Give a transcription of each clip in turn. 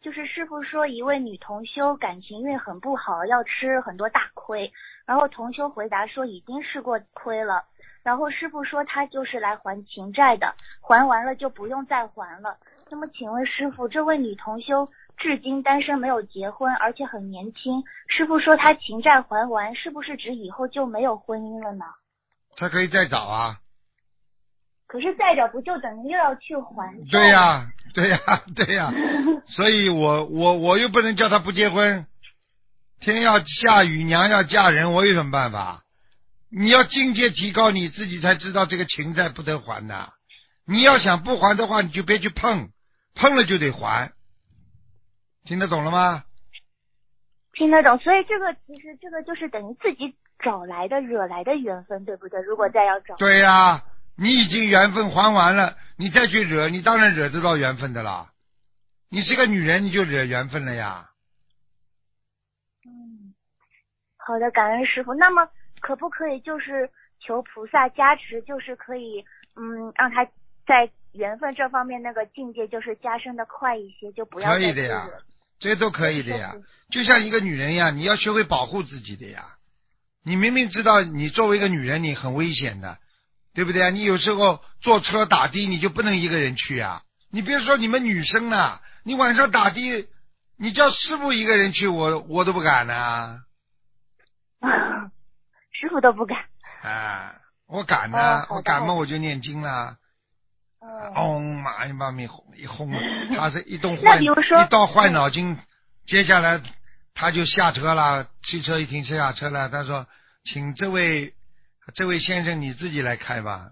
就是师傅说一位女同修感情运很不好，要吃很多大亏，然后同修回答说已经吃过亏了，然后师傅说他就是来还情债的，还完了就不用再还了。那么请问师傅，这位女同修至今单身没有结婚，而且很年轻，师傅说她情债还完，是不是指以后就没有婚姻了呢？ 他可以再找啊。 可是再找不就等于又要去还债？ 对呀，对呀，对呀。所以我又不能叫他不结婚，天要下雨娘要嫁人，我有什么办法？你要境界提高，你自己才知道这个情债不得还的。你要想不还的话，你就别去碰，碰了就得还。听得懂了吗？ 听得懂，所以其实这个就是等于自己找来的惹来的缘分，对不对？如果再要找， 对呀，你已经缘分还完了，你再去惹，你当然惹得到缘分的啦。你是个女人，你就惹缘分了呀。 好的，感恩师傅。那么可不可以就是求菩萨加持，就是可以让他在缘分这方面那个境界就是加深的快一些，就不要可再去以的呀， 惹。 这些都可以的呀。就像一个女人一样，你要学会保护自己的呀。你明明知道你作为一个女人你很危险的，对不对啊？你有时候坐车打的你就不能一个人去啊。你别说你们女生了，你晚上打的，你叫师傅一个人去，我都不敢呢。 师傅都不敢。 啊，我敢呢，我敢嘛，我就念经了。妈一把米一轰，他是一动坏，一到坏脑筋，接下来他就下车了，汽车一停下车了，他说：“请这位先生你自己来开吧。”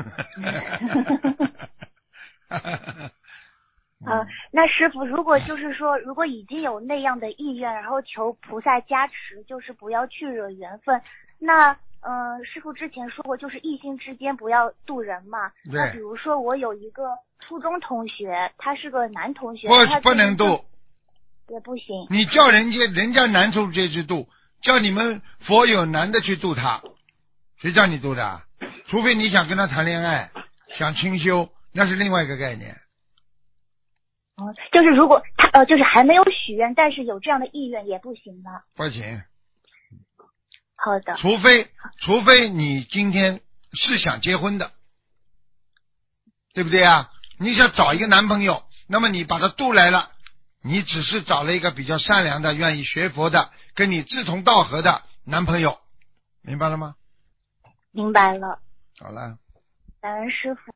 那师傅，如果就是说，如果已经有那样的意愿，然后求菩萨加持，就是不要去惹缘分，那师傅之前说过，就是异性之间不要渡人嘛。那比如说我有一个初中同学，他是个男同学， 不能渡， 也不行。 你叫人家男同学去渡，叫你们佛友男的去渡他，谁叫你渡的？除非你想跟他谈恋爱，想清修，那是另外一个概念。 就是如果他就是还没有许愿，但是有这样的意愿也不行吗？ 不行。 好的。 除非你今天是想结婚的，对不对啊？你想找一个男朋友，那么你把他渡来了，你只是找了一个比较善良的、愿意学佛的、跟你志同道合的男朋友，明白了吗？ 明白了。 好了。 感恩师父。